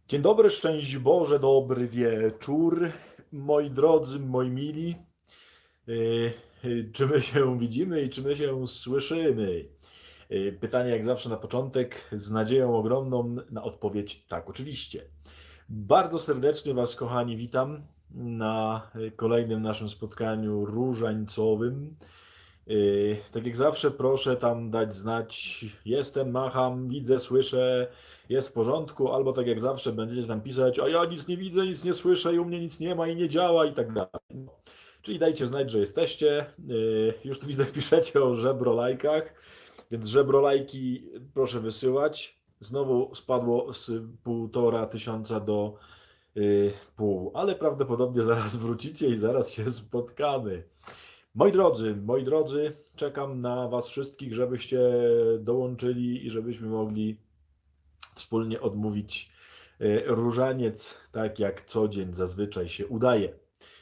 Dzień dobry, szczęść Boże, dobry wieczór, moi drodzy, moi mili. Czy my się widzimy i czy my się słyszymy? Pytanie jak zawsze na początek, z nadzieją ogromną na odpowiedź tak, oczywiście. Bardzo serdecznie Was, kochani, witam na kolejnym naszym spotkaniu różańcowym. Tak jak zawsze proszę tam dać znać, jestem, macham, widzę, słyszę, jest w porządku, albo tak jak zawsze będziecie tam pisać, a ja nic nie widzę, nic nie słyszę i u mnie nic nie ma i nie działa i tak dalej. No. Czyli dajcie znać, że jesteście. Już tu widzę, piszecie o żebrolajkach, więc żebrolajki proszę wysyłać. Znowu spadło z 1500 do pół, ale prawdopodobnie zaraz wrócicie i zaraz się spotkamy. Moi drodzy, czekam na Was wszystkich, żebyście dołączyli i żebyśmy mogli wspólnie odmówić różaniec, tak jak co dzień zazwyczaj się udaje.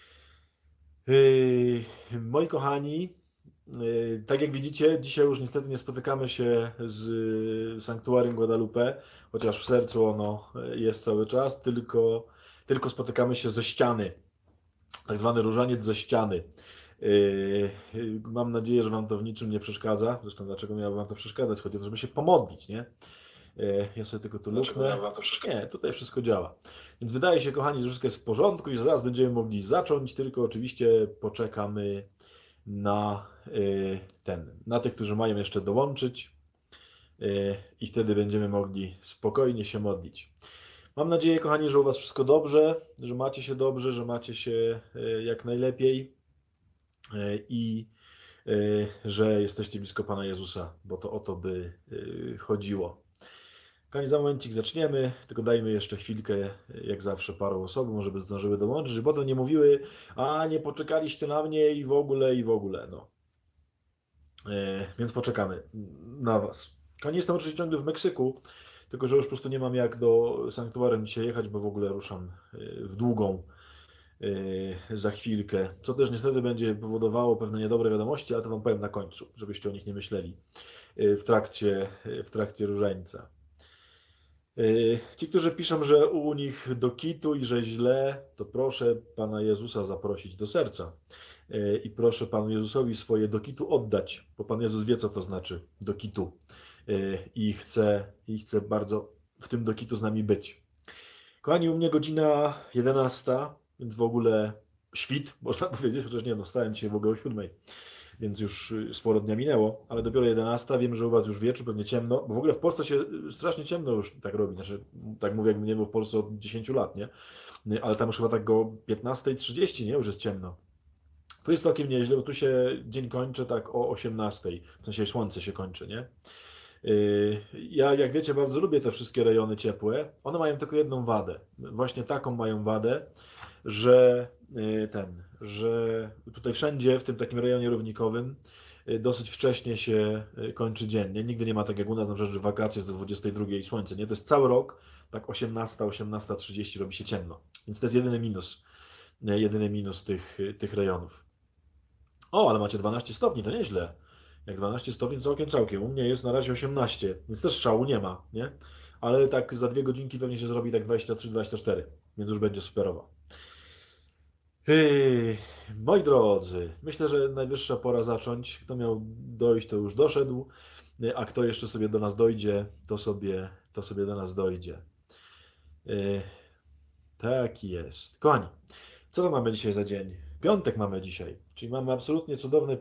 Moi kochani, tak jak widzicie, dzisiaj już niestety nie spotykamy się z Sanktuarium Guadalupe, chociaż w sercu ono jest cały czas, tylko spotykamy się ze ściany, tak zwany różaniec ze ściany. Mam nadzieję, że Wam to w niczym nie przeszkadza. Zresztą dlaczego miało Wam to przeszkadzać? Chodzi o to, żeby się pomodlić, nie? Ja sobie tylko tu Dlaczego luknę. miał wam to przeszkadzać? Nie, tutaj wszystko działa. Więc wydaje się, kochani, że wszystko jest w porządku i że zaraz będziemy mogli zacząć, tylko oczywiście poczekamy na na tych, którzy mają jeszcze dołączyć i wtedy będziemy mogli spokojnie się modlić. Mam nadzieję, kochani, że u Was wszystko dobrze, że macie się dobrze, że macie się jak najlepiej i że jesteście blisko Pana Jezusa, bo to o to by chodziło. Kochani, za momencik zaczniemy, tylko dajmy jeszcze chwilkę, jak zawsze, paru osobom, może by zdążyły dołączyć, żeby potem nie mówiły, a nie poczekaliście na mnie i w ogóle, no. Więc poczekamy na Was. Kochani, jestem oczywiście ciągle w Meksyku, tylko że już po prostu nie mam jak do sanktuarium dzisiaj jechać, bo w ogóle ruszam w długą za chwilkę, co też niestety będzie powodowało pewne niedobre wiadomości, ale to Wam powiem na końcu, żebyście o nich nie myśleli w trakcie różańca. Ci, którzy piszą, że u nich do kitu i że źle, to proszę Pana Jezusa zaprosić do serca. I proszę Panu Jezusowi swoje do kitu oddać, bo Pan Jezus wie, co to znaczy do kitu. I chce bardzo w tym do kitu z nami być. Kochani, u mnie godzina 11, więc w ogóle świt, można powiedzieć, chociaż nie, no wstałem dzisiaj w ogóle o 7, więc już sporo dnia minęło, ale dopiero 11, wiem, że u Was już wieczór, pewnie ciemno, bo w ogóle w Polsce się strasznie ciemno już tak robi, znaczy, tak mówię, jakbym nie był w Polsce od 10 lat, nie? Ale tam już chyba tak o 15:30, nie? Już jest ciemno. To jest całkiem nieźle, bo tu się dzień kończy tak o 18, w sensie słońce się kończy, nie? Ja, jak wiecie, bardzo lubię te wszystkie rejony ciepłe. One mają tylko jedną wadę. Właśnie taką mają wadę, że że tutaj wszędzie w tym takim rejonie równikowym dosyć wcześnie się kończy dzień. Nie? Nigdy nie ma tak jak u nas, na przykład, że wakacje jest do 22 słońce. Nie? To jest cały rok, tak 18, 18:30 robi się ciemno. Więc to jest jedyny minus tych rejonów. O, ale macie 12 stopni, to nieźle. Jak 12 stopni, to całkiem, całkiem. U mnie jest na razie 18, więc też szału nie ma, nie? Ale tak za 2 godzinki pewnie się zrobi tak 23, 24, więc już będzie superowo. Yy, Moi drodzy, myślę, że najwyższa pora zacząć. Kto miał dojść, to już doszedł, a kto jeszcze sobie do nas dojdzie, to sobie do nas dojdzie. Yy, tak jest. Kochani, co to mamy dzisiaj za dzień? Piątek mamy dzisiaj, czyli mamy absolutnie cudowne,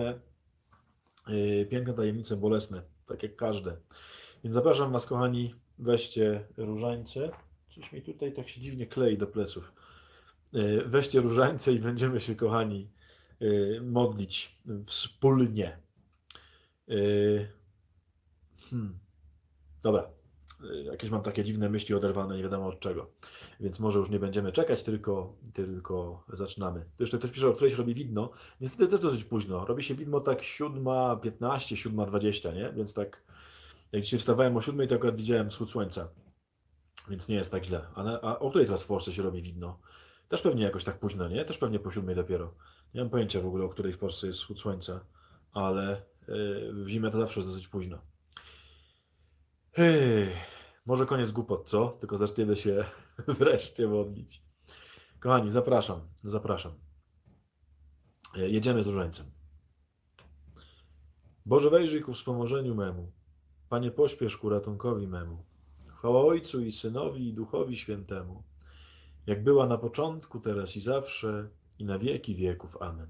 piękne tajemnice bolesne, tak jak każde. Więc zapraszam Was, kochani, weźcie różańce. Coś mi tutaj tak się dziwnie klei do pleców. Weźcie różańce i będziemy się, kochani, modlić wspólnie. Yy, hmm. Dobra. Jakieś mam takie dziwne myśli oderwane, nie wiadomo od czego. Więc może już nie będziemy czekać, tylko zaczynamy. To jeszcze ktoś pisze, o której się robi widno. Niestety też dosyć późno. Robi się widmo tak 7:15, 7:20, nie? Więc tak, jak dzisiaj wstawałem o 7, to akurat widziałem wschód słońca. Więc nie jest tak źle. A o której teraz w Polsce się robi widno? Też pewnie jakoś tak późno, nie? Też pewnie po 7 dopiero. Nie mam pojęcia w ogóle, o której w Polsce jest wschód słońca. Ale w zimę to zawsze jest dosyć późno. Hej. Może koniec głupot, co? Tylko zaczniemy się wreszcie modlić. Kochani, zapraszam. Jedziemy z różańcem. Boże, wejrzyj ku wspomożeniu memu. Panie, pośpiesz ku ratunkowi memu. Chwała Ojcu i Synowi i Duchowi Świętemu, jak była na początku, teraz i zawsze, i na wieki wieków. Amen.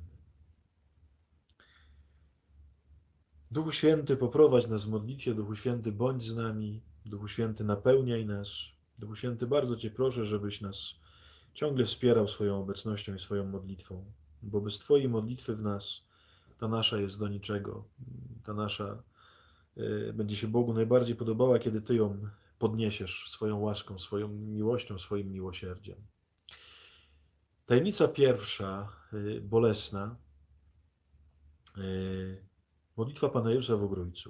Duchu Święty, poprowadź nas w modlitwie. Duchu Święty, bądź z nami. Duchu Święty, napełniaj nas. Duchu Święty, bardzo Cię proszę, żebyś nas ciągle wspierał swoją obecnością i swoją modlitwą, bo bez Twojej modlitwy w nas ta nasza jest do niczego. Ta nasza będzie się Bogu najbardziej podobała, kiedy Ty ją podniesiesz swoją łaską, swoją miłością, swoim miłosierdziem. Tajemnica pierwsza, bolesna, modlitwa Pana Jezusa w Ogrójcu.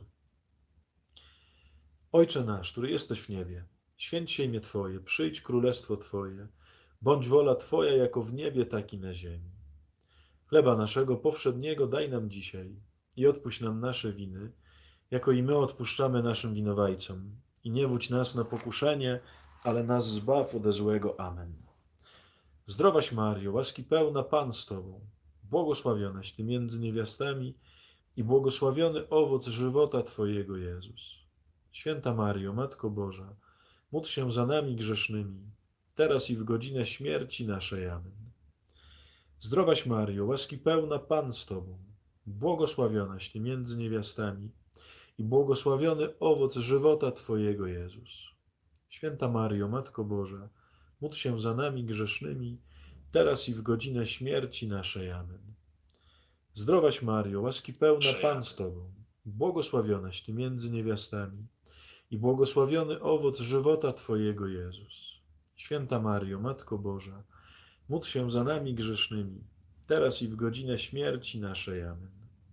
Ojcze nasz, który jesteś w niebie, święć się imię Twoje, przyjdź królestwo Twoje, bądź wola Twoja jako w niebie, tak i na ziemi. Chleba naszego powszedniego daj nam dzisiaj i odpuść nam nasze winy, jako i my odpuszczamy naszym winowajcom. I nie wódź nas na pokuszenie, ale nas zbaw ode złego. Amen. Zdrowaś Mario, łaski pełna, Pan z Tobą, błogosławionaś Ty między niewiastami i błogosławiony owoc żywota Twojego, Jezus. Święta Mario, Matko Boża, módl się za nami grzesznymi, teraz i w godzinę śmierci naszej. Amen. Zdrowaś Mario, łaski pełna, Pan z Tobą, błogosławionaś Ty między niewiastami i błogosławiony owoc żywota Twojego, Jezus. Święta Mario, Matko Boża, módl się za nami grzesznymi, teraz i w godzinę śmierci naszej. Amen. Zdrowaś Mario, łaski pełna, Pan z Tobą, błogosławionaś Ty między niewiastami i błogosławiony owoc żywota Twojego, Jezus. Święta Mario, Matko Boża, módl się za nami grzesznymi, teraz i w godzinę śmierci naszej. Amen.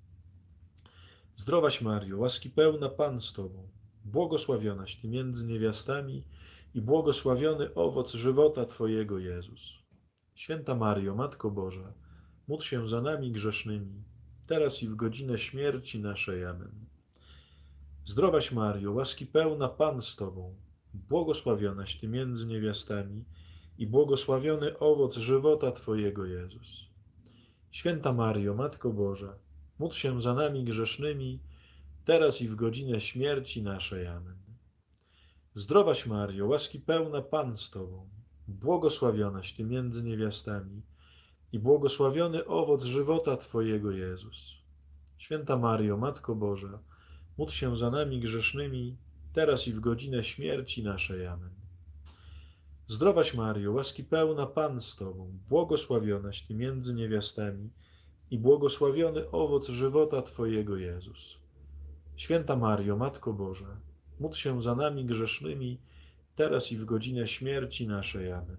Zdrowaś Mario, łaski pełna, Pan z Tobą, błogosławionaś Ty między niewiastami i błogosławiony owoc żywota Twojego, Jezus. Święta Mario, Matko Boża, módl się za nami grzesznymi, teraz i w godzinę śmierci naszej. Amen. Zdrowaś Mario, łaski pełna, Pan z Tobą, błogosławionaś Ty między niewiastami i błogosławiony owoc żywota Twojego, Jezus. Święta Mario, Matko Boża, módl się za nami grzesznymi, teraz i w godzinę śmierci naszej. Amen. Zdrowaś Mario, łaski pełna, Pan z Tobą, błogosławionaś Ty między niewiastami i błogosławiony owoc żywota Twojego, Jezus. Święta Mario, Matko Boża, módl się za nami grzesznymi, teraz i w godzinę śmierci naszej. Amen. Zdrowaś Mario, łaski pełna, Pan z Tobą, błogosławionaś Ty między niewiastami i błogosławiony owoc żywota Twojego, Jezus. Święta Mario, Matko Boża, módl się za nami grzesznymi, teraz i w godzinę śmierci naszej. Amen.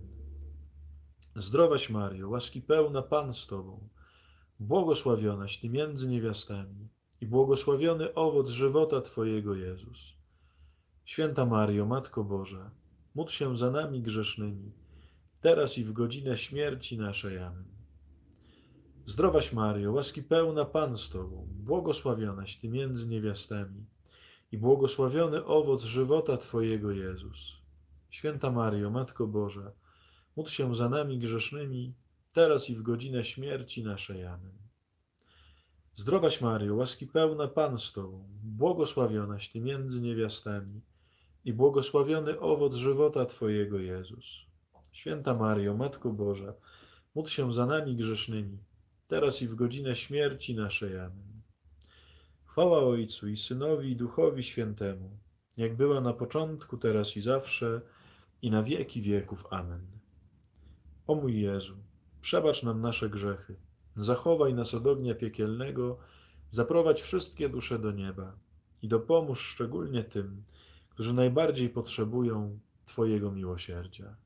Zdrowaś Mario, łaski pełna, Pan z Tobą, błogosławionaś Ty między niewiastami i błogosławiony owoc żywota Twojego, Jezus. Święta Mario, Matko Boża, módl się za nami grzesznymi, teraz i w godzinę śmierci naszej. Amen. Zdrowaś Mario, łaski pełna, Pan z Tobą, błogosławionaś Ty między niewiastami i błogosławiony owoc żywota Twojego, Jezus. Święta Mario, Matko Boża, módl się za nami grzesznymi, teraz i w godzinę śmierci naszej. Amen. Zdrowaś Mario, łaski pełna, Pan z Tobą, błogosławionaś Ty między niewiastami i błogosławiony owoc żywota Twojego, Jezus. Święta Mario, Matko Boża, módl się za nami grzesznymi, teraz i w godzinę śmierci naszej. Amen. Chwała Ojcu i Synowi i Duchowi Świętemu, jak była na początku, teraz i zawsze, i na wieki wieków. Amen. O mój Jezu, przebacz nam nasze grzechy, zachowaj nas od ognia piekielnego, zaprowadź wszystkie dusze do nieba i dopomóż szczególnie tym, którzy najbardziej potrzebują Twojego miłosierdzia.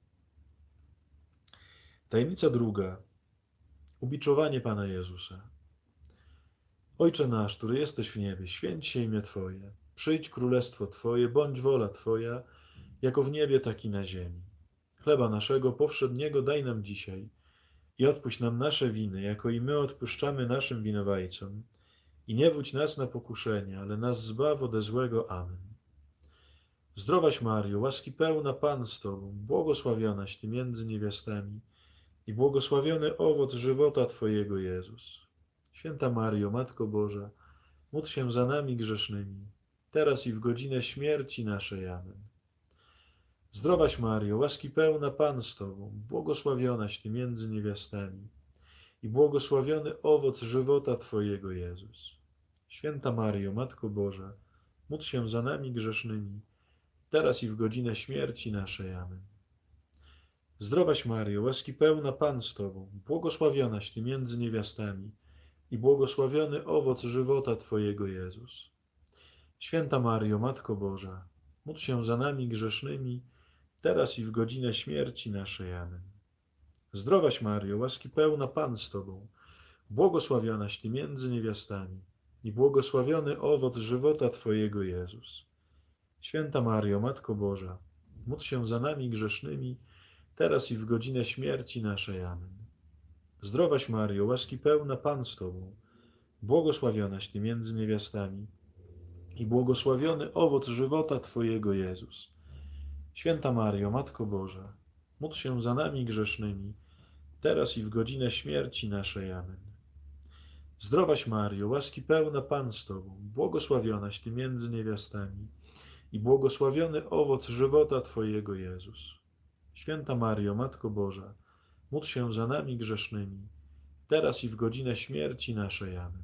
Tajemnica druga. Ubiczowanie Pana Jezusa. Ojcze nasz, który jesteś w niebie, święć się imię Twoje, przyjdź królestwo Twoje, bądź wola Twoja, jako w niebie, tak i na ziemi. Chleba naszego powszedniego daj nam dzisiaj i odpuść nam nasze winy, jako i my odpuszczamy naszym winowajcom. I nie wódź nas na pokuszenie, ale nas zbaw ode złego. Amen. Zdrowaś Mario, łaski pełna Pan z Tobą, błogosławionaś Ty między niewiastami i błogosławiony owoc żywota Twojego, Jezus. Święta Mario, Matko Boża, módl się za nami grzesznymi, teraz i w godzinę śmierci naszej. Amen. Zdrowaś Mario, łaski pełna Pan z Tobą, błogosławionaś Ty między niewiastami i błogosławiony owoc żywota Twojego, Jezus. Święta Mario, Matko Boża, módl się za nami grzesznymi, teraz i w godzinę śmierci naszej. Amen. Zdrowaś Mario, łaski pełna Pan z Tobą, błogosławionaś Ty między niewiastami i błogosławiony owoc żywota Twojego, Jezus. Święta Mario, Matko Boża, módl się za nami grzesznymi, teraz i w godzinę śmierci naszej. Amen. Zdrowaś Mario, łaski pełna Pan z Tobą, błogosławionaś Ty między niewiastami i błogosławiony owoc żywota Twojego, Jezus. Święta Mario, Matko Boża, módl się za nami grzesznymi, teraz i w godzinę śmierci naszej. Amen. Zdrowaś Mario, łaski pełna Pan z Tobą, błogosławionaś Ty między niewiastami i błogosławiony owoc żywota Twojego, Jezus. Święta Mario, Matko Boża, módl się za nami grzesznymi, teraz i w godzinę śmierci naszej. Amen. Zdrowaś Mario, łaski pełna Pan z Tobą, błogosławionaś Ty między niewiastami i błogosławiony owoc żywota Twojego, Jezus. Święta Mario, Matko Boża, módl się za nami grzesznymi, teraz i w godzinę śmierci naszej. Amen.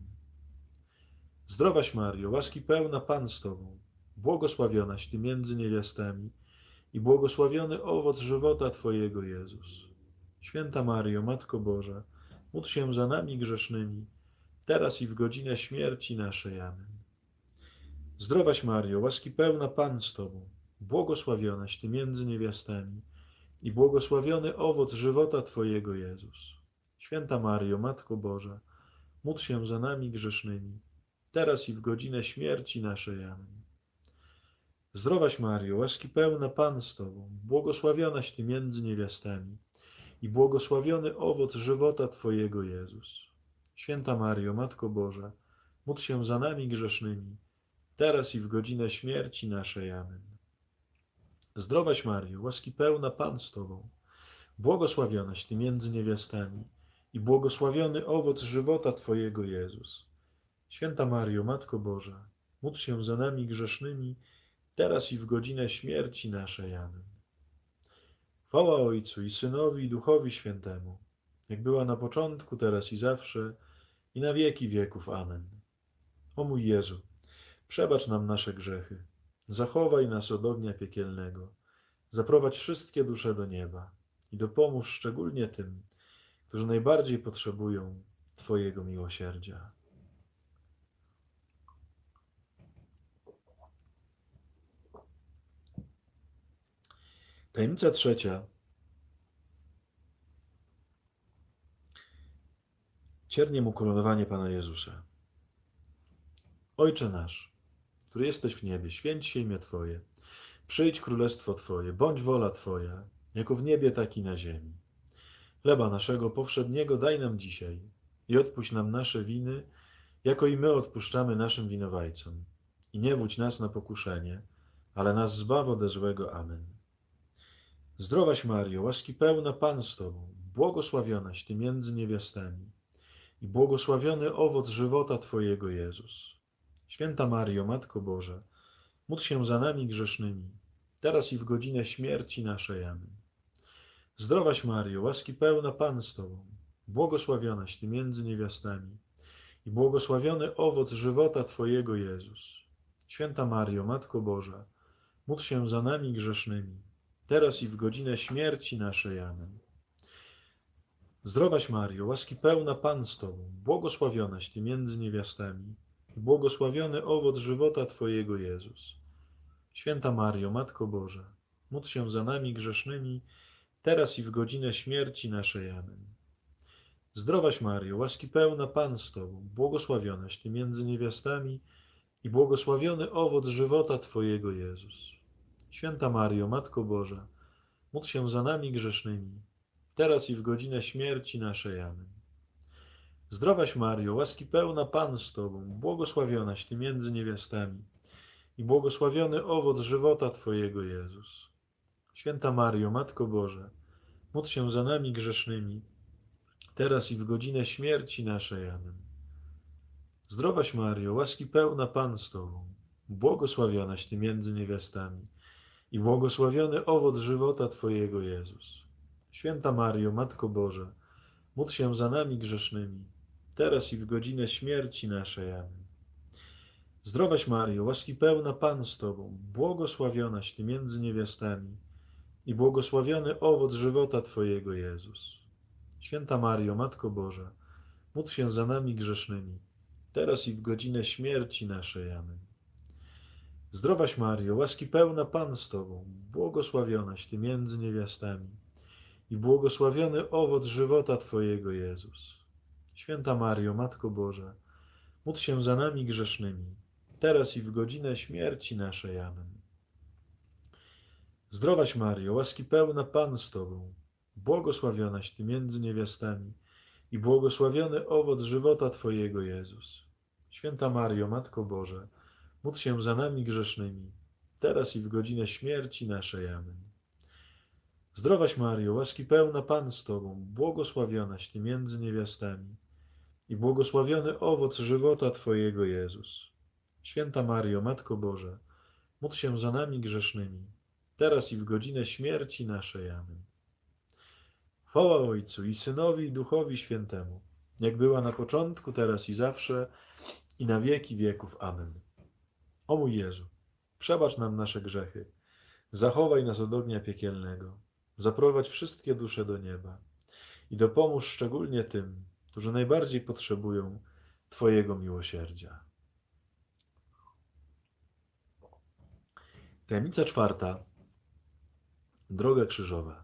Zdrowaś Mario, łaski pełna Pan z Tobą, błogosławionaś Ty między niewiastami i błogosławiony owoc żywota Twojego, Jezus. Święta Mario, Matko Boża, módl się za nami grzesznymi, teraz i w godzinę śmierci naszej. Amen. Zdrowaś Mario, łaski pełna Pan z Tobą, błogosławionaś Ty między niewiastami i błogosławiony owoc żywota Twojego, Jezus. Święta Mario, Matko Boża, módl się za nami grzesznymi, teraz i w godzinę śmierci naszej. Amen. Zdrowaś Mario, łaski pełna Pan z Tobą, błogosławionaś Ty między niewiastami i błogosławiony owoc żywota Twojego, Jezus. Święta Mario, Matko Boża, módl się za nami grzesznymi, teraz i w godzinę śmierci naszej. Amen. Zdrowaś Mario, łaski pełna Pan z Tobą, błogosławionaś Ty między niewiastami i błogosławiony owoc żywota Twojego, Jezus. Święta Mario, Matko Boża, módl się za nami grzesznymi, teraz i w godzinę śmierci naszej. Amen. Chwała Ojcu i Synowi i Duchowi Świętemu, jak była na początku, teraz i zawsze, i na wieki wieków. Amen. O mój Jezu, przebacz nam nasze grzechy, zachowaj nas od ognia piekielnego, zaprowadź wszystkie dusze do nieba i dopomóż szczególnie tym, którzy najbardziej potrzebują Twojego miłosierdzia. Tajemnica trzecia. Cierniem ukoronowanie Pana Jezusa. Ojcze nasz, który jesteś w niebie, święć się imię Twoje. Przyjdź królestwo Twoje, bądź wola Twoja, jako w niebie, tak i na ziemi. Chleba naszego powszedniego daj nam dzisiaj i odpuść nam nasze winy, jako i my odpuszczamy naszym winowajcom. I nie wódź nas na pokuszenie, ale nas zbaw ode złego. Amen. Zdrowaś Mario, łaski pełna Pan z Tobą, błogosławionaś Ty między niewiastami i błogosławiony owoc żywota Twojego, Jezus. Święta Mario, Matko Boża, módl się za nami grzesznymi, teraz i w godzinę śmierci naszej. Amen. Zdrowaś Mario, łaski pełna Pan z Tobą, błogosławionaś Ty między niewiastami i błogosławiony owoc żywota Twojego, Jezus. Święta Mario, Matko Boża, módl się za nami grzesznymi, teraz i w godzinę śmierci naszej. Amen. Zdrowaś Mario, łaski pełna Pan z Tobą, błogosławionaś Ty między niewiastami i błogosławiony owoc żywota Twojego, Jezus. Święta Mario, Matko Boża, módl się za nami grzesznymi, teraz i w godzinę śmierci naszej. Amen. Zdrowaś Mario, łaski pełna Pan z Tobą, błogosławionaś Ty między niewiastami i błogosławiony owoc żywota Twojego, Jezus. Święta Mario, Matko Boża, módl się za nami grzesznymi, teraz i w godzinę śmierci naszej. Amen. Zdrowaś Mario, łaski pełna Pan z Tobą, błogosławionaś Ty między niewiastami i błogosławiony owoc żywota Twojego, Jezus. Święta Mario, Matko Boża, módl się za nami grzesznymi, teraz i w godzinę śmierci naszej. Amen. Zdrowaś Mario, łaski pełna Pan z Tobą, błogosławionaś Ty między niewiastami i błogosławiony owoc żywota Twojego, Jezus. Święta Mario, Matko Boża, módl się za nami grzesznymi, teraz i w godzinę śmierci naszej. Amen. Zdrowaś Mario, łaski pełna Pan z Tobą, błogosławionaś Ty między niewiastami i błogosławiony owoc żywota Twojego, Jezus. Święta Mario, Matko Boża, módl się za nami grzesznymi, teraz i w godzinę śmierci naszej. Amen. Zdrowaś Mario, łaski pełna Pan z Tobą, błogosławionaś Ty między niewiastami i błogosławiony owoc żywota Twojego, Jezus. Święta Mario, Matko Boża, módl się za nami grzesznymi, teraz i w godzinę śmierci naszej. Amen. Zdrowaś Mario, łaski pełna Pan z Tobą, błogosławionaś Ty między niewiastami i błogosławiony owoc żywota Twojego, Jezus. Święta Mario, Matko Boża, módl się za nami grzesznymi, teraz i w godzinę śmierci naszej. Amen. Zdrowaś Mario, łaski pełna Pan z Tobą, błogosławionaś Ty między niewiastami i błogosławiony owoc żywota Twojego, Jezus. Święta Mario, Matko Boża, módl się za nami grzesznymi, teraz i w godzinę śmierci naszej. Amen. Chwała Ojcu i Synowi i Duchowi Świętemu, jak była na początku, teraz i zawsze, i na wieki wieków. Amen. O mój Jezu, przebacz nam nasze grzechy, zachowaj nas od ognia piekielnego, zaprowadź wszystkie dusze do nieba i dopomóż szczególnie tym, którzy najbardziej potrzebują Twojego miłosierdzia. Tajemnica czwarta. Droga krzyżowa.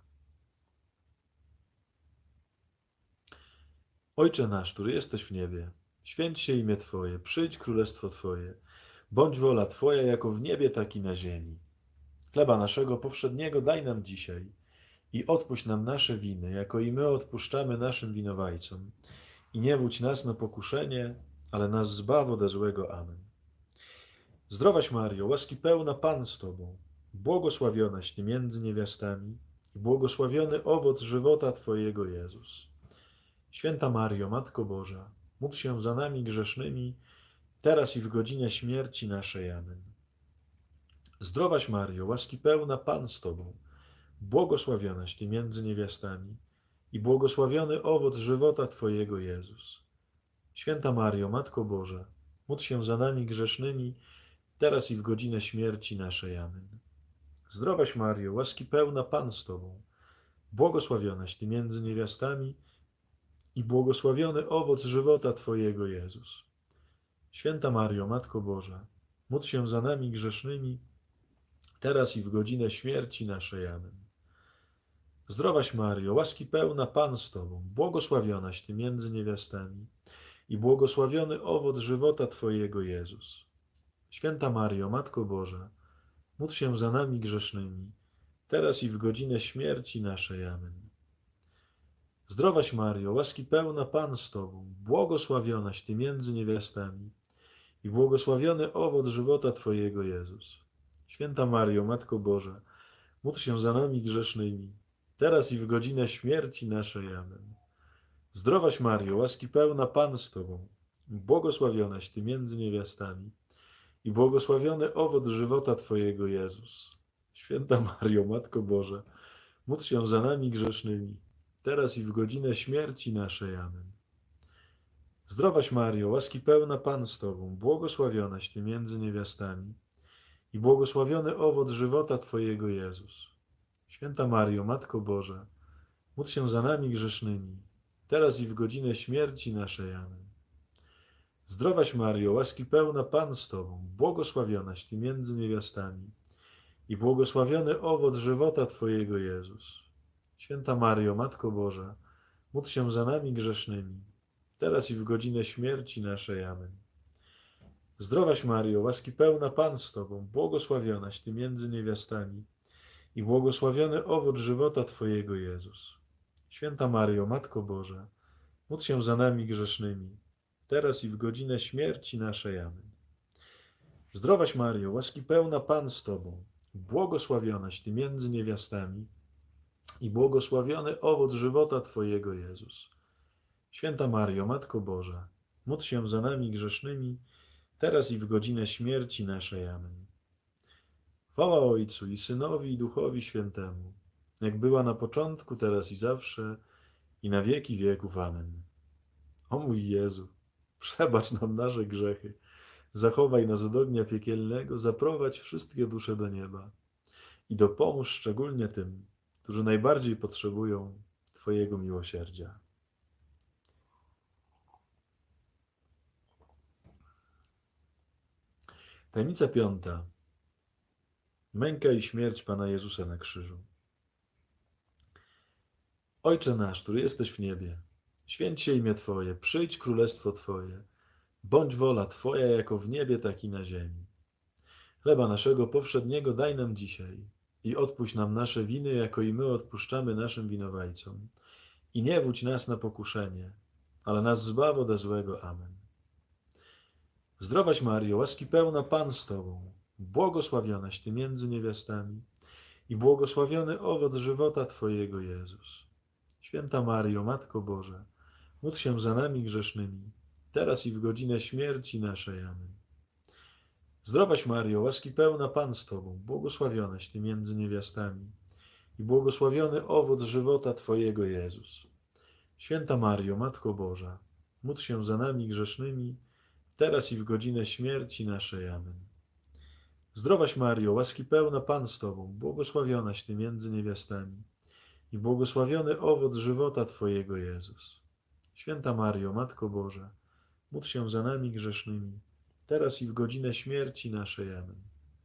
Ojcze nasz, który jesteś w niebie, święć się imię Twoje, przyjdź królestwo Twoje, bądź wola Twoja jako w niebie, tak i na ziemi. Chleba naszego powszedniego daj nam dzisiaj i odpuść nam nasze winy, jako i my odpuszczamy naszym winowajcom. I nie wódź nas na pokuszenie, ale nas zbaw ode złego. Amen. Zdrowaś Mario, łaski pełna Pan z Tobą, błogosławionaś Ty między niewiastami i błogosławiony owoc żywota Twojego, Jezus. Święta Mario, Matko Boża, módl się za nami grzesznymi, teraz i w godzinę śmierci naszej. Amen. Zdrowaś Mario, łaski pełna Pan z Tobą, błogosławionaś Ty między niewiastami i błogosławiony owoc żywota Twojego, Jezus. Święta Mario, Matko Boża, módl się za nami grzesznymi, teraz i w godzinę śmierci naszej. Amen. Zdrowaś Mario, łaski pełna Pan z Tobą, błogosławionaś Ty między niewiastami i błogosławiony owoc żywota Twojego, Jezus. Święta Mario, Matko Boża, módl się za nami grzesznymi, teraz i w godzinę śmierci naszej. Amen. Zdrowaś Mario, łaski pełna Pan z Tobą, błogosławionaś Ty między niewiastami i błogosławiony owoc żywota Twojego, Jezus. Święta Mario, Matko Boża, módl się za nami grzesznymi, teraz i w godzinę śmierci naszej. Amen. Zdrowaś Mario, łaski pełna Pan z Tobą, błogosławionaś Ty między niewiastami i błogosławiony owoc żywota Twojego, Jezus. Święta Mario, Matko Boża, módl się za nami grzesznymi, teraz i w godzinę śmierci naszej. Amen. Zdrowaś Mario, łaski pełna Pan z Tobą, błogosławionaś Ty między niewiastami i błogosławiony owoc żywota Twojego, Jezus. Święta Mario, Matko Boża, módl się za nami grzesznymi, teraz i w godzinę śmierci naszej. Amen. Zdrowaś Mario, łaski pełna Pan z Tobą, błogosławionaś Ty między niewiastami i błogosławiony owoc żywota Twojego, Jezus. Święta Mario, Matko Boża, módl się za nami grzesznymi, teraz i w godzinę śmierci naszej. Amen. Zdrowaś Mario, łaski pełna Pan z Tobą, błogosławionaś Ty między niewiastami i błogosławiony owoc żywota Twojego, Jezus. Święta Mario, Matko Boża, módl się za nami grzesznymi, teraz i w godzinę śmierci naszej. Amen. Zdrowaś Mario, łaski pełna Pan z Tobą, błogosławionaś Ty między niewiastami i błogosławiony owoc żywota Twojego, Jezus. Święta Mario, Matko Boża, módl się za nami grzesznymi, teraz i w godzinę śmierci naszej. Amen. Zdrowaś Maryjo, łaski pełna Pan z Tobą, błogosławionaś Ty między niewiastami i błogosławiony owoc żywota Twojego, Jezus. Święta Maryjo, Matko Boża, módl się za nami grzesznymi, teraz i w godzinę śmierci naszej. Amen. Chwała Ojcu i Synowi i Duchowi Świętemu, jak była na początku, teraz i zawsze, i na wieki wieków. Amen. O mój Jezu, przebacz nam nasze grzechy, zachowaj nas od ognia piekielnego, zaprowadź wszystkie dusze do nieba i dopomóż szczególnie tym, którzy najbardziej potrzebują Twojego miłosierdzia. Tajemnica piąta. Męka i śmierć Pana Jezusa na krzyżu. Ojcze nasz, który jesteś w niebie, święć się imię Twoje, przyjdź królestwo Twoje, bądź wola Twoja jako w niebie, tak i na ziemi. Chleba naszego powszedniego daj nam dzisiaj i odpuść nam nasze winy, jako i my odpuszczamy naszym winowajcom. I nie wódź nas na pokuszenie, ale nas zbaw ode złego. Amen. Zdrowaś Maryjo, łaski pełna Pan z Tobą, błogosławionaś Ty między niewiastami i błogosławiony owoc żywota Twojego, Jezus. Święta Maryjo, Matko Boża, módl się za nami grzesznymi, teraz i w godzinę śmierci naszej. Amen. Zdrowaś Maryjo, łaski pełna Pan z Tobą, błogosławionaś Ty między niewiastami i błogosławiony owoc żywota Twojego, Jezus. Święta Maryjo, Matko Boża, módl się za nami grzesznymi, teraz i w godzinę śmierci naszej. Amen. Zdrowaś Maryjo, łaski pełna Pan z Tobą, błogosławionaś Ty między niewiastami i błogosławiony owoc żywota Twojego, Jezus. Święta Maryjo, Matko Boża, módl się za nami grzesznymi, teraz i w godzinę śmierci naszej. Amen.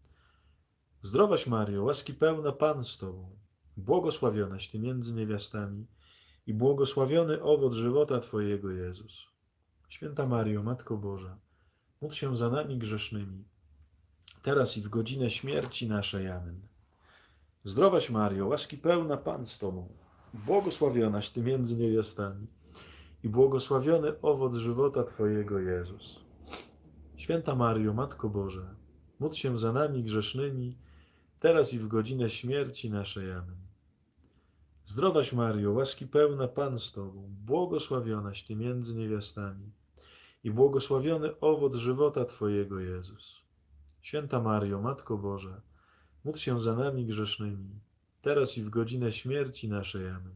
Zdrowaś Maryjo, łaski pełna Pan z Tobą, błogosławionaś Ty między niewiastami i błogosławiony owoc żywota Twojego, Jezus. Święta Maryjo, Matko Boża, módl się za nami grzesznymi, teraz i w godzinę śmierci naszej. Amen. Zdrowaś Maryjo, łaski pełna Pan z Tobą, błogosławionaś Ty między niewiastami i błogosławiony owoc żywota Twojego, Jezus. Święta Maryjo, Matko Boża, módl się za nami grzesznymi, teraz i w godzinę śmierci naszej. Amen. Zdrowaś Maryjo, łaski pełna Pan z Tobą, błogosławionaś Ty między niewiastami i błogosławiony owoc żywota Twojego, Jezus. Święta Maryjo, Matko Boża, módl się za nami grzesznymi, teraz i w godzinę śmierci naszej. Amen.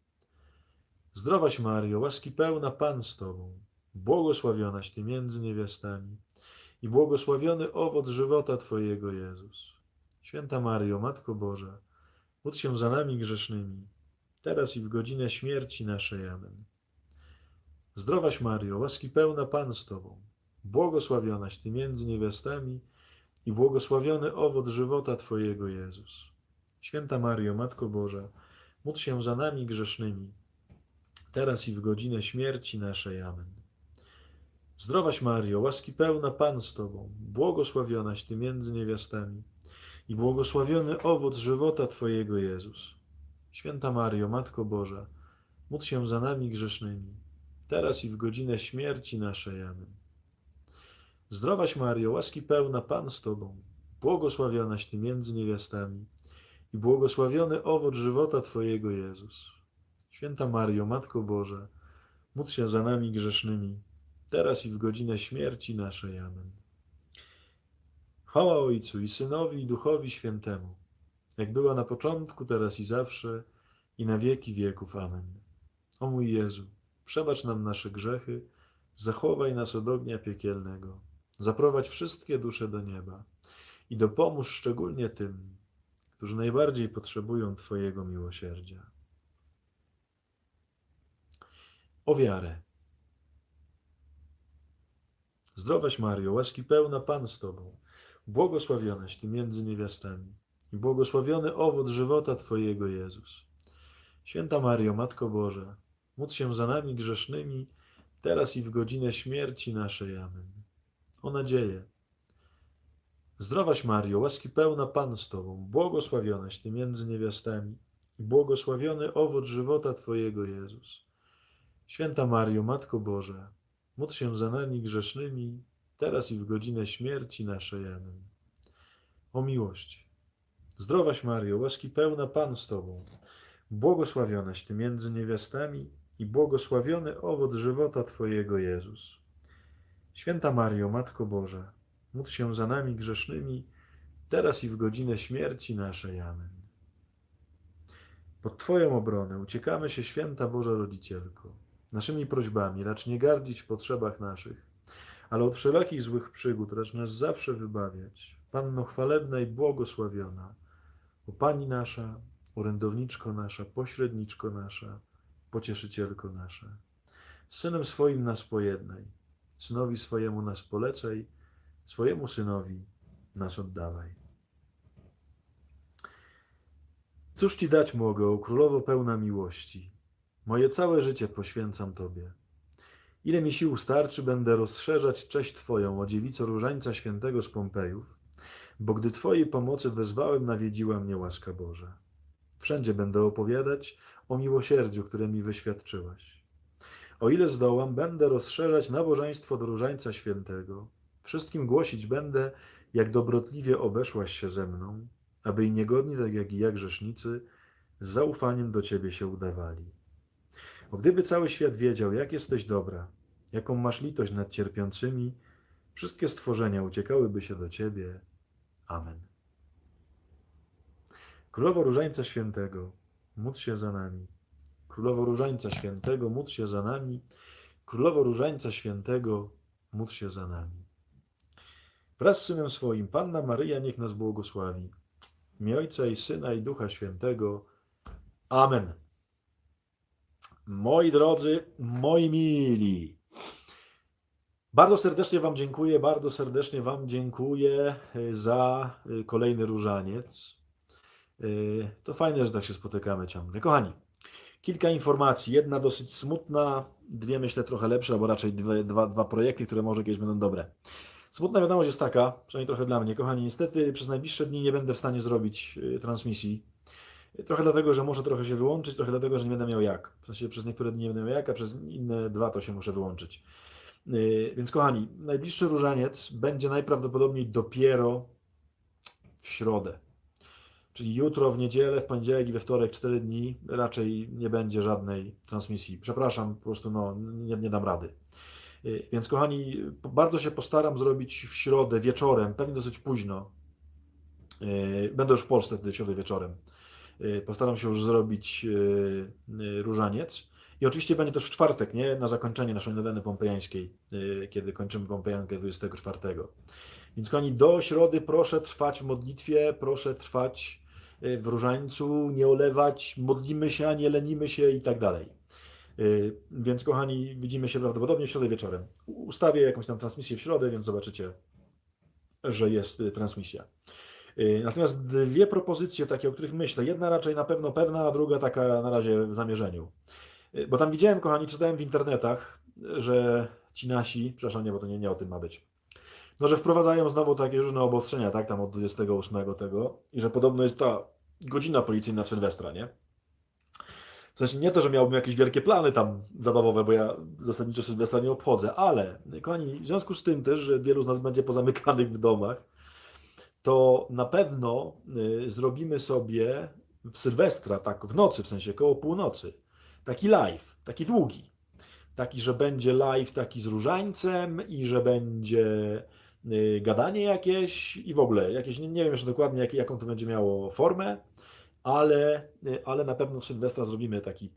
Zdrowaś Maryjo, łaski pełna Pan z Tobą, błogosławionaś Ty między niewiastami i błogosławiony owoc żywota Twojego, Jezus. Święta Maryjo, Matko Boża, módl się za nami grzesznymi, teraz i w godzinę śmierci naszej. Amen. Zdrowaś Maryjo, łaski pełna Pan z Tobą, błogosławionaś Ty między niewiastami i błogosławiony owoc żywota Twojego, Jezus. Święta Maryjo, Matko Boża, módl się za nami grzesznymi, teraz i w godzinę śmierci naszej. Amen. Zdrowaś Maryjo, łaski pełna Pan z Tobą, błogosławionaś Ty między niewiastami i błogosławiony owoc żywota Twojego, Jezus. Święta Maryjo, Matko Boża, módl się za nami grzesznymi, teraz i w godzinę śmierci naszej. Amen. Zdrowaś Maryjo, łaski pełna Pan z Tobą, błogosławionaś Ty między niewiastami i błogosławiony owoc żywota Twojego, Jezus. Święta Maryjo, Matko Boża, módl się za nami grzesznymi, teraz i w godzinę śmierci naszej. Amen. Chwała Ojcu i Synowi i Duchowi Świętemu, jak była na początku, teraz i zawsze, i na wieki wieków. Amen. O mój Jezu, przebacz nam nasze grzechy, zachowaj nas od ognia piekielnego, zaprowadź wszystkie dusze do nieba i dopomóż szczególnie tym, którzy najbardziej potrzebują Twojego miłosierdzia. O wiarę. Zdrowaś Maryjo, łaski pełna Pan z Tobą, błogosławionaś Ty między niewiastami i błogosławiony owoc żywota Twojego, Jezus. Święta Maryjo, Matko Boża, módl się za nami grzesznymi, teraz i w godzinę śmierci naszej. Amen. O nadzieję. Zdrowaś Maryjo, łaski pełna Pan z Tobą, błogosławionaś Ty między niewiastami i błogosławiony owoc żywota Twojego, Jezus. Święta Maryjo, Matko Boża, módl się za nami grzesznymi, teraz i w godzinę śmierci naszej. Amen. O miłość. Zdrowaś Maryjo, łaski pełna Pan z Tobą, błogosławionaś Ty między niewiastami i błogosławiony owoc żywota Twojego, Jezus. Święta Maryjo, Matko Boża, módl się za nami grzesznymi, teraz i w godzinę śmierci naszej. Amen. Pod Twoją obronę uciekamy się, Święta Boża Rodzicielko. Naszymi prośbami racz nie gardzić w potrzebach naszych, ale od wszelakich złych przygód racz nas zawsze wybawiać. Panno chwalebna i błogosławiona, o Pani nasza, orędowniczko nasza, pośredniczko nasza, pocieszycielko nasza. Z Synem swoim nas pojednaj, Synowi swojemu nas polecaj, swojemu Synowi nas oddawaj. Cóż Ci dać mogę, o Królowo pełna miłości? Moje całe życie poświęcam Tobie. Ile mi sił starczy, będę rozszerzać cześć Twoją, o Dziewico Różańca Świętego z Pompejów, bo gdy Twojej pomocy wezwałem, nawiedziła mnie łaska Boża. Wszędzie będę opowiadać o miłosierdziu, które mi wyświadczyłaś. O ile zdołam, będę rozszerzać nabożeństwo do Różańca Świętego. Wszystkim głosić będę, jak dobrotliwie obeszłaś się ze mną, aby i niegodni, tak jak i ja grzesznicy, z zaufaniem do Ciebie się udawali. Bo gdyby cały świat wiedział, jak jesteś dobra, jaką masz litość nad cierpiącymi, wszystkie stworzenia uciekałyby się do Ciebie. Amen. Królowo Różańca Świętego, módl się za nami. Królowo Różańca Świętego, módl się za nami. Królowo Różańca Świętego, módl się za nami. Wraz z Synem swoim, Panna Maryja niech nas błogosławi. W imię Ojca i Syna i Ducha Świętego. Amen. Moi drodzy, moi mili, bardzo serdecznie Wam dziękuję za kolejny różaniec. To fajne, że tak się spotykamy ciągle. Kochani, kilka informacji. Jedna dosyć smutna, dwie myślę trochę lepsze, albo raczej dwa projekty, które może kiedyś będą dobre. Smutna wiadomość jest taka, przynajmniej trochę dla mnie. Kochani, niestety przez najbliższe dni nie będę w stanie zrobić transmisji. Trochę dlatego, że muszę trochę się wyłączyć, trochę dlatego, że nie będę miał jak. W sensie przez niektóre dni nie będę miał jak, a przez inne dwa to się muszę wyłączyć. Więc kochani, najbliższy różaniec będzie najprawdopodobniej dopiero w środę. Czyli jutro, w niedzielę, w poniedziałek i we wtorek, 4 dni, raczej nie będzie żadnej transmisji. Przepraszam, po prostu nie dam rady. Więc kochani, bardzo się postaram zrobić w środę wieczorem, pewnie dosyć późno. Będę już w Polsce wtedy środę wieczorem. Postaram się już zrobić różaniec. I oczywiście będzie też w czwartek, nie? Na zakończenie naszej noweny pompejańskiej, kiedy kończymy Pompejankę 24. Więc kochani, do środy proszę trwać w modlitwie, proszę trwać w różańcu, nie olewać, modlimy się, nie lenimy się i tak dalej. Więc kochani, widzimy się prawdopodobnie w środę wieczorem. Ustawię jakąś tam transmisję w środę, więc zobaczycie, że jest transmisja. Natomiast dwie propozycje takie, o których myślę. Jedna raczej na pewno pewna, a druga taka na razie w zamierzeniu. Bo tam widziałem, kochani, czytałem w internetach, że ci nasi, przepraszam, nie, bo to nie o tym ma być, no, że wprowadzają znowu takie różne obostrzenia, tak, tam od 28 tego i że podobno jest ta godzina policyjna w Sylwestra, nie? W sensie nie to, że miałbym jakieś wielkie plany tam zabawowe, bo ja zasadniczo Sylwestra nie obchodzę, ale, kochani, w związku z tym też, że wielu z nas będzie pozamykanych w domach, to na pewno zrobimy sobie w Sylwestra, tak w nocy, w sensie koło północy, taki live, taki długi. Taki, że będzie live taki z różańcem i że będzie gadanie jakieś i w ogóle jakieś, nie wiem jeszcze dokładnie jaką to będzie miało formę, ale na pewno w Sylwestra zrobimy taki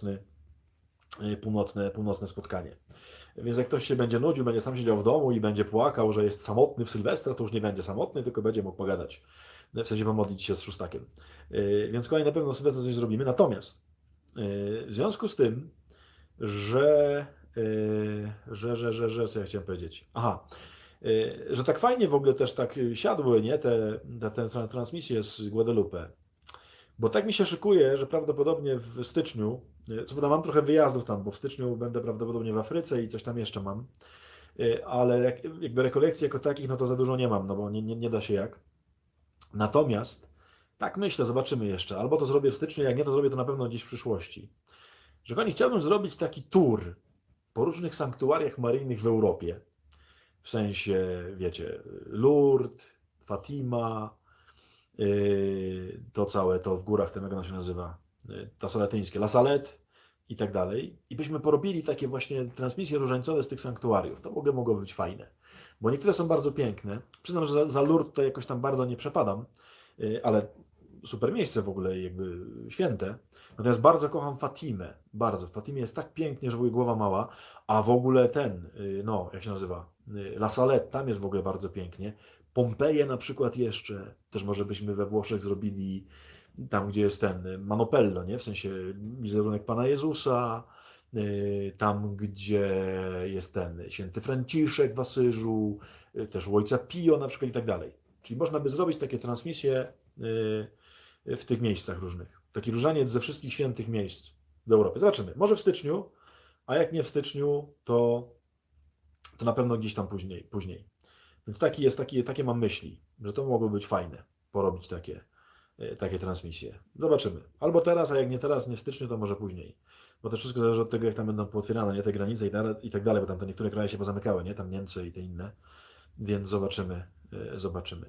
północne spotkanie. Więc jak ktoś się będzie nudził, będzie sam siedział w domu i będzie płakał, że jest samotny w Sylwestra, to już nie będzie samotny, tylko będzie mógł pogadać, w sensie pomodlić się z szóstakiem. Więc kolejnie na pewno w Sylwestra coś zrobimy. Natomiast w związku z tym, że co ja chciałem powiedzieć? Aha, że tak fajnie w ogóle też tak siadły, nie, te transmisje z Guadalupe. Bo tak mi się szykuje, że prawdopodobnie w styczniu, co prawda mam trochę wyjazdów tam, bo w styczniu będę prawdopodobnie w Afryce i coś tam jeszcze mam, ale jakby rekolekcji jako takich, no to za dużo nie mam, no bo nie da się jak. Natomiast, tak myślę, zobaczymy jeszcze, albo to zrobię w styczniu, jak nie, to zrobię to na pewno gdzieś w przyszłości. Że kochani, chciałbym zrobić taki tour po różnych sanktuariach maryjnych w Europie. w sensie, wiecie, Lourdes, Fatima, to całe to w górach, tym jak ono się nazywa, to saletyńskie, La Salette i tak dalej. I byśmy porobili takie właśnie transmisje różańcowe z tych sanktuariów. To w ogóle mogło być fajne, bo niektóre są bardzo piękne. Przyznam, że za Lourdes to jakoś tam bardzo nie przepadam, ale super miejsce w ogóle, jakby święte. Natomiast bardzo kocham Fatimę, bardzo. W Fatimie jest tak pięknie, że w ogóle głowa mała, a w ogóle ten, no, jak się nazywa, La Salette, tam jest w ogóle bardzo pięknie. Pompeje na przykład jeszcze, też może byśmy we Włoszech zrobili tam, gdzie jest ten Manopello, nie? W sensie wizerunek Pana Jezusa, tam, gdzie jest ten święty Franciszek w Asyżu, też u Ojca Pio na przykład i tak dalej. Czyli można by zrobić takie transmisje w tych miejscach różnych. Taki różaniec ze wszystkich świętych miejsc w Europie. Zobaczymy. Może w styczniu, a jak nie w styczniu, to na pewno gdzieś tam później. Więc takie mam myśli, że to mogło być fajne, porobić takie transmisje. Zobaczymy. Albo teraz, a jak nie teraz, nie w styczniu, to może później. Bo to wszystko zależy od tego, jak tam będą pootwierane, nie, te granice i tak dalej, bo tam to niektóre kraje się pozamykały, nie? Tam Niemcy i te inne. Więc zobaczymy.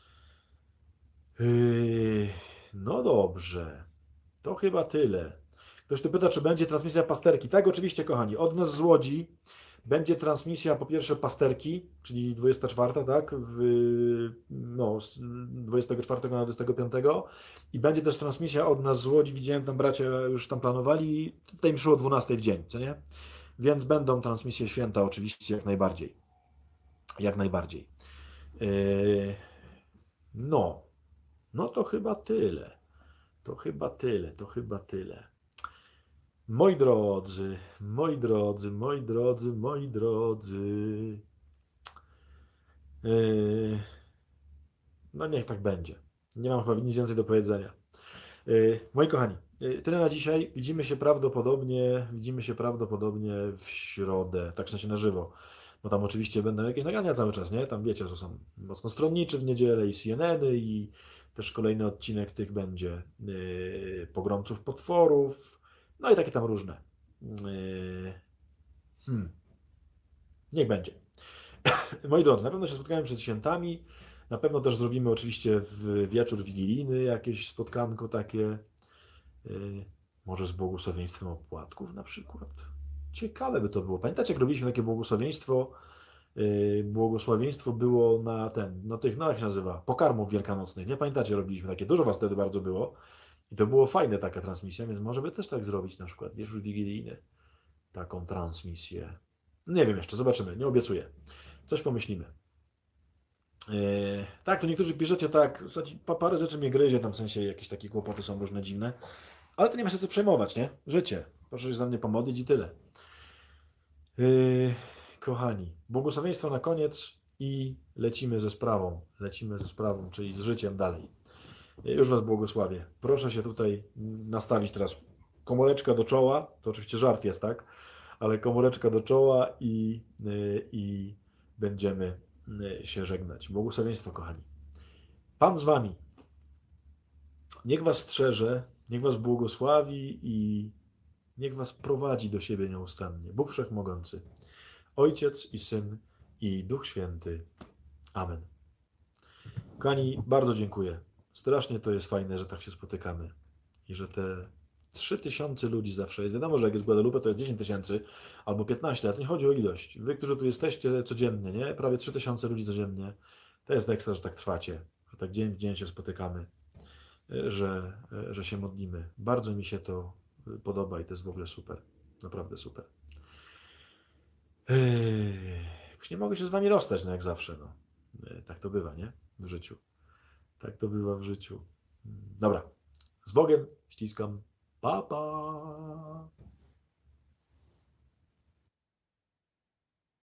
No dobrze. To chyba tyle. Ktoś tu pyta, czy będzie transmisja pasterki. Tak, oczywiście, kochani. Od nas z Łodzi będzie transmisja po pierwsze pasterki, czyli 24, tak? Z 24 na 25. I będzie też transmisja od nas z Łodzi. Widziałem tam bracia już tam planowali. Tutaj mi szło o 12 w dzień, co nie? Więc będą transmisje święta oczywiście jak najbardziej. Jak najbardziej. No. No to chyba tyle. To chyba tyle. Moi drodzy. No niech tak będzie. Nie mam chyba nic więcej do powiedzenia. Moi kochani, tyle na dzisiaj. Widzimy się prawdopodobnie w środę, tak w sensie na żywo. Bo tam oczywiście będą jakieś nagrania cały czas, nie? Tam wiecie, że są mocno stronniczy w niedzielę i CNN-y i też kolejny odcinek tych będzie Pogromców Potworów, no i takie tam różne. Niech będzie. Moi drodzy, na pewno się spotkamy przed świętami. Na pewno też zrobimy oczywiście w wieczór wigilijny jakieś spotkanko takie. Może z błogosławieństwem opłatków na przykład. Ciekawe by to było. Pamiętacie, jak robiliśmy takie błogosławieństwo? Błogosławieństwo było na tych, no jak się nazywa, pokarmów wielkanocnych. Nie pamiętacie, robiliśmy takie. Dużo was wtedy bardzo było. I to było fajne, taka transmisja, więc może by też tak zrobić na przykład wieczór wigilijny. Taką transmisję. Nie wiem jeszcze, zobaczymy, nie obiecuję. Coś pomyślimy. Tak, to niektórzy piszecie tak, parę rzeczy mnie gryzie, tam w sensie jakieś takie kłopoty są różne dziwne, ale to nie ma się co przejmować, nie? Życie. Proszę się za mnie pomodlić i tyle. Kochani, błogosławieństwo na koniec i lecimy ze sprawą, czyli z życiem dalej. Już was błogosławię. Proszę się tutaj nastawić teraz komóreczka do czoła, to oczywiście żart jest, tak? Ale komóreczka do czoła i będziemy się żegnać. Błogosławieństwo, kochani. Pan z wami. Niech was strzeże, niech was błogosławi i niech was prowadzi do siebie nieustannie. Bóg Wszechmogący, Ojciec i Syn i Duch Święty. Amen. Kochani, bardzo dziękuję. Strasznie to jest fajne, że tak się spotykamy i że te 3000 ludzi zawsze jest. Wiadomo, że jak jest Guadalupe, to jest 10 000 albo 15, ale to nie chodzi o ilość. Wy, którzy tu jesteście codziennie, nie? Prawie 3000 ludzi codziennie. To jest ekstra, że tak trwacie, że tak dzień w dzień się spotykamy, że się modlimy. Bardzo mi się to podoba i to jest w ogóle super. Naprawdę super. Już nie mogę się z wami rozstać, no jak zawsze. No. Tak to bywa, nie? W życiu. Tak to bywa w życiu. Dobra. Z Bogiem. Ściskam. Pa, pa.